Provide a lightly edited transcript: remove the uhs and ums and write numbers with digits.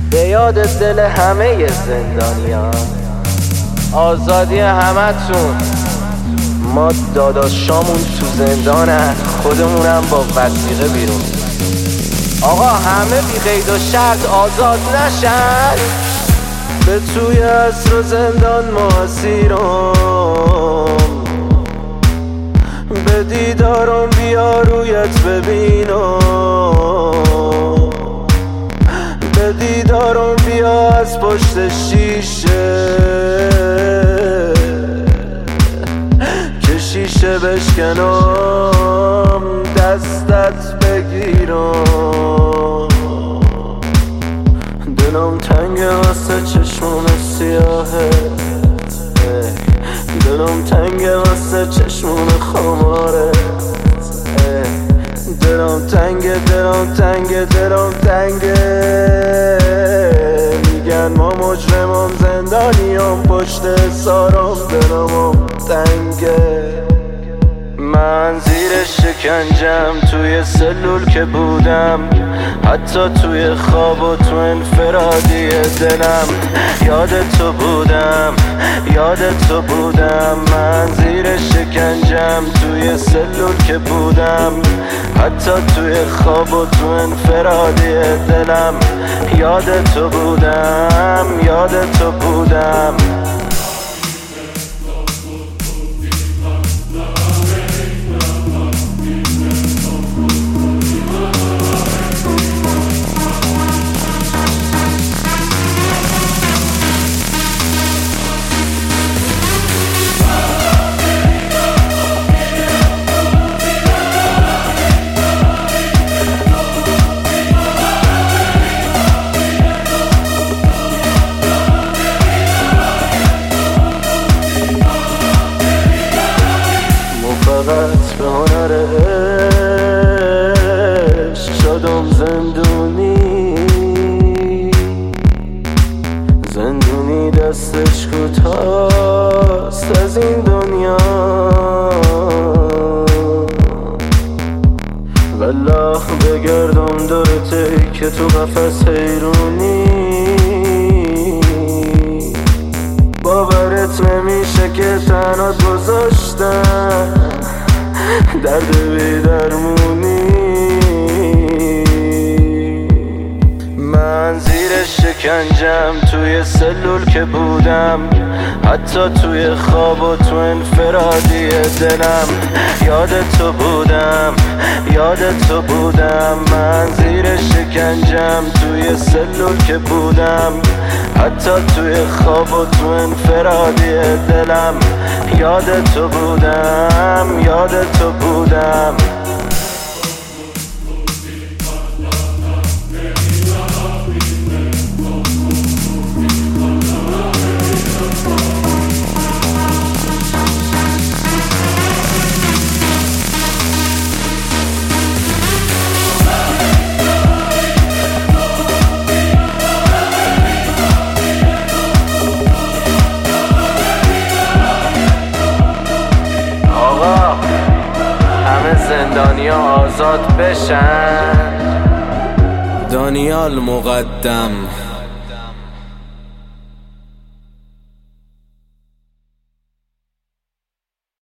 به یاد دل همه زندانیان، آزادی همتون. ما داداشامون تو زندانن، خودمونم با وثیقه بیرون. آقا همه بی قید و شرط آزاد نشن. به توی عصر و زندان ما اسیرم، به دیدارم بیا رویت ببینم، به دیدارم بیا از پشت شیشه که شیشه بشکنم دستت بگیرم. دلم تنگه واسه چشمون سیاهت، دلم تنگه واسه چشمون خمارت، دلم تنگه دلم تنگه دلم تنگه. میگن ما مجرمم زندانیم پشت سارم، دلمم تنگه. من زیر شکنجم توی سلول که بودم، حتی توی خواب و تو انفرادی دلم. یاد تو بودم یاد تو بودم، من زیر شکنجم توی سلول که بودم، حتی توی خواب و تو انفرادی دلم. یاد تو بودم یاد تو بودم. فقط به هنر عشق شدم زندونی، زندونی دستش کوتاست از این دنیا. والله بگردم دورته که تو قفس حیرونی، باورت نمیشه که تنات گذاشتم درد بی درمونی. من زیر شکنجم توی سلول که بودم، حتی توی خواب و تو انفرادی دلم. یاد تو بودم یاد تو بودم، من زیر شکنجم توی سلول که بودم، حتی توی خواب و تو انفرادی دلم. یاد تو بودم یاد تو بودم. زندانیا آزاد بشن. دانیال مقدم.